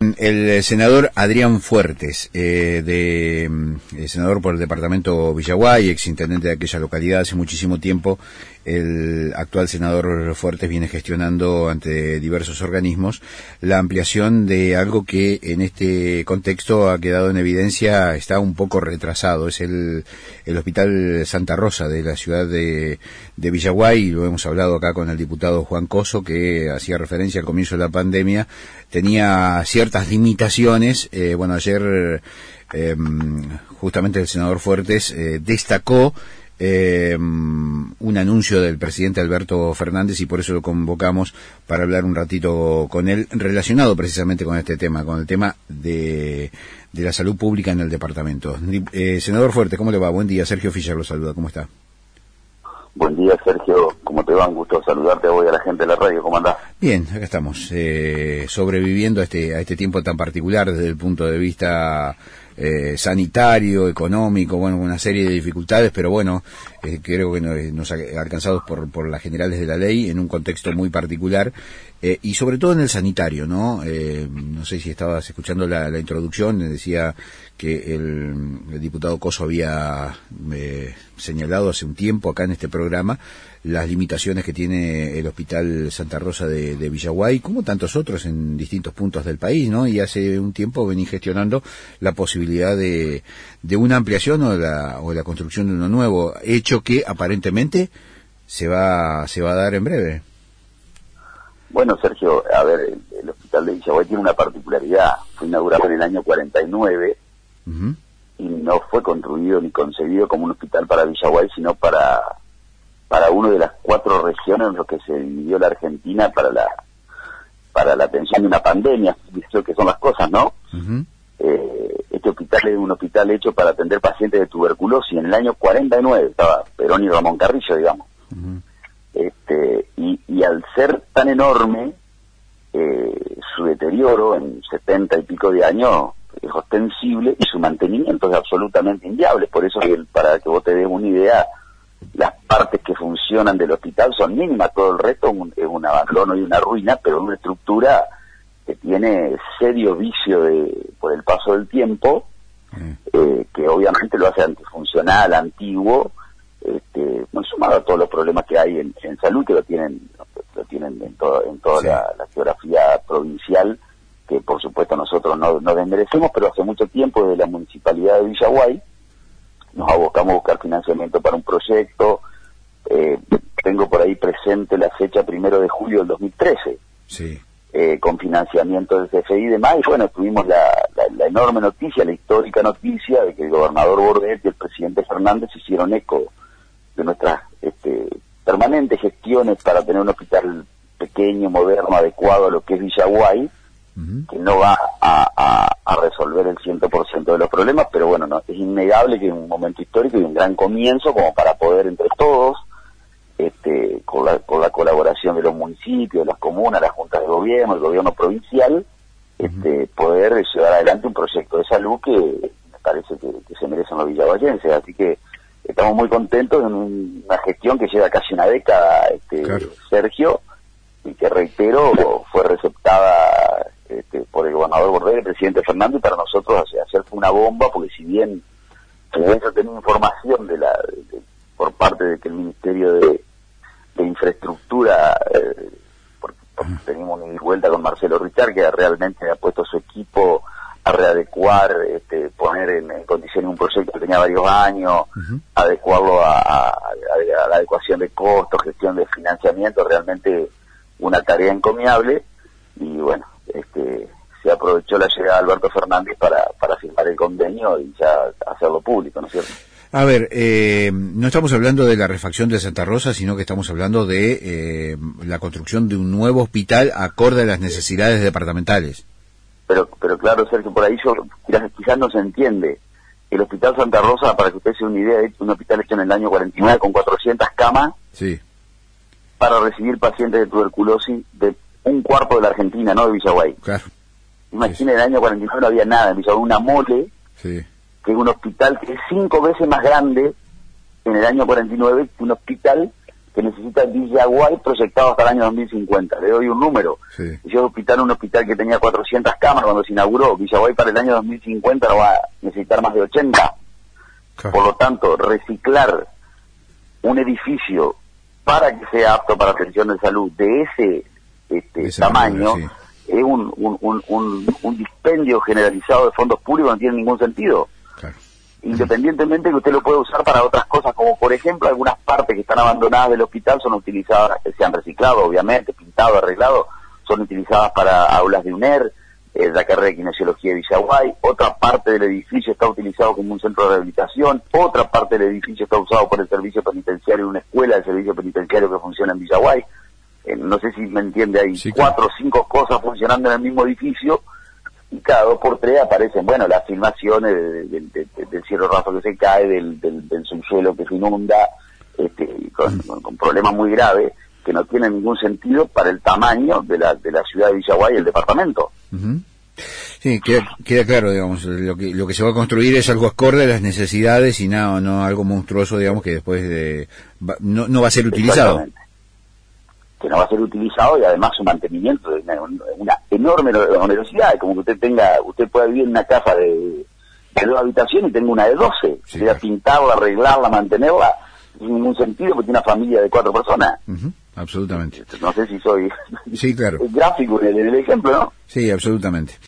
El senador Adrián Fuertes, senador por el departamento Villaguay, exintendente de aquella localidad hace muchísimo tiempo, el actual senador Fuertes viene gestionando ante diversos organismos la ampliación de algo que en este contexto ha quedado en evidencia, está un poco retrasado, es el Hospital Santa Rosa de la ciudad de Villaguay. Lo hemos hablado acá con el diputado Juan Coso, que hacía referencia al comienzo de la pandemia, tenía ciertas limitaciones. Bueno, ayer justamente el senador Fuertes destacó un anuncio del presidente Alberto Fernández, y por eso lo convocamos para hablar un ratito con él, relacionado precisamente con este tema, con el tema de la salud pública en el departamento. Senador Fuertes, ¿cómo le va? Buen día, Sergio Fischer lo saluda, ¿cómo está? Buen día, Sergio, ¿cómo te va? Un gusto saludarte hoy a la gente de la radio, ¿cómo andás? Bien, acá estamos, sobreviviendo a este tiempo tan particular desde el punto de vista sanitario, económico, bueno, una serie de dificultades, pero bueno, creo que nos ha alcanzado por las generales de la ley en un contexto muy particular, y sobre todo en el sanitario, ¿no? No sé si estabas escuchando la introducción, decía que el diputado Coso había señalado hace un tiempo acá en este programa las limitaciones que tiene el Hospital Santa Rosa de Villaguay, como tantos otros en distintos puntos del país, ¿no? Y hace un tiempo vení gestionando la posibilidad de una ampliación o la construcción de uno nuevo, hecho que aparentemente se va a dar en breve. Bueno, Sergio, a ver, el Hospital de Villaguay tiene una particularidad. Fue inaugurado en el año 49 y no fue construido ni concebido como un hospital para Villaguay, sino para una de las 4 regiones en las que se dividió la Argentina para la atención de una pandemia, eso que son las cosas, ¿no? Este hospital es un hospital hecho para atender pacientes de tuberculosis. En el año 49 estaba Perón y Ramón Carrillo, digamos. Y al ser tan enorme, su deterioro en 70 y pico de años es ostensible y su mantenimiento es absolutamente inviable. Por eso, para que vos te des una idea, las partes que funcionan del hospital son mínimas, todo el resto es un abandono y una ruina, pero una estructura que tiene serio vicio por el paso del tiempo, que obviamente lo hace antifuncional, antiguo, sumado a todos los problemas que hay en salud, que lo tienen en toda sí. la geografía provincial, que por supuesto nosotros no desmerecemos, pero hace mucho tiempo desde la Municipalidad de Villaguay nos abocamos a buscar financiamiento para un proyecto. Tengo por ahí presente la fecha 1 de julio del 2013, sí. Con financiamiento del CFI y demás, y bueno, tuvimos la enorme noticia, la histórica noticia de que el gobernador Bordet y el presidente Fernández hicieron eco de nuestras permanentes gestiones para tener un hospital pequeño, moderno, adecuado a lo que es Villaguay, que no va a resolver el 100% de los problemas, pero bueno, no, es innegable que es un momento histórico y un gran comienzo como para poder entre todos, con la colaboración de los municipios, de las comunas, las juntas de gobierno, el gobierno provincial, poder llevar adelante un proyecto de salud que me parece que se merecen los villaguayenses. Así que estamos muy contentos en una gestión que lleva casi una década, Claro. Sergio, y que, reitero, fue receptada por el gobernador Bordet, el presidente Fernández, y para nosotros ayer fue una bomba, porque si bien yo tenía información por parte de que el Ministerio de Infraestructura, porque teníamos una vuelta con Marcelo Richard, que realmente ha puesto su equipo a readecuar, poner en condiciones un proyecto que tenía varios años, adecuarlo a la adecuación de costos, gestión de financiamiento, realmente una tarea encomiable. Y bueno, se aprovechó la llegada de Alberto Fernández para firmar el convenio y ya hacerlo público, ¿no es cierto? A ver, no estamos hablando de la refacción de Santa Rosa, sino que estamos hablando de la construcción de un nuevo hospital acorde a las necesidades departamentales. Pero claro, Sergio, por ahí quizás no se entiende. El Hospital Santa Rosa, para que usted se dé una idea, es un hospital hecho en el año 49 con 400 camas, sí, para recibir pacientes de tuberculosis de un cuarto de la Argentina, no de Villaguay. Claro. Imagina, en el año 49 no había nada, en Villaguay una mole, sí, que es un hospital que es 5 veces más grande en el año 49 que un hospital que necesita Villaguay proyectado hasta el año 2050. Le doy un número. Sí. Yo un hospital que tenía 400 camas cuando se inauguró. Villaguay para el año 2050 no va a necesitar más de 80. Claro. Por lo tanto, reciclar un edificio para que sea apto para atención de salud de ese tamaño, sí, es un dispendio generalizado de fondos públicos, no tiene ningún sentido. Claro. Independientemente que usted lo puede usar para otras cosas, como por ejemplo algunas partes que están abandonadas del hospital son utilizadas, se han reciclado obviamente, pintado, arreglado, son utilizadas para aulas de UNER, la carrera de Kinesiología de Villaguay. Otra parte del edificio está utilizado como un centro de rehabilitación, otra parte del edificio está usado por el servicio penitenciario, una escuela del servicio penitenciario que funciona en Villaguay. No sé si me entiende, hay sí, 4 o 5 cosas funcionando en el mismo edificio, y cada 2 por 3 aparecen, bueno, las filmaciones del cielo raso que se cae, del subsuelo que se inunda, con problemas muy graves que no tienen ningún sentido para el tamaño de la ciudad de Villaguay y el departamento. Uh-huh. Sí, queda claro, digamos, lo que se va a construir es algo acorde a las necesidades y no algo monstruoso, digamos, que después no va a ser utilizado. Que no va a ser utilizado, y además su mantenimiento es una enorme onerosidad, como que usted pueda vivir en una casa de 2 habitaciones y tenga una de 12, sí, claro. Pintarla, arreglarla, mantenerla, sin ningún sentido, porque tiene una familia de 4 personas. Uh-huh. Absolutamente. No sé si soy sí, claro. gráfico en el ejemplo, ¿no? Sí, absolutamente.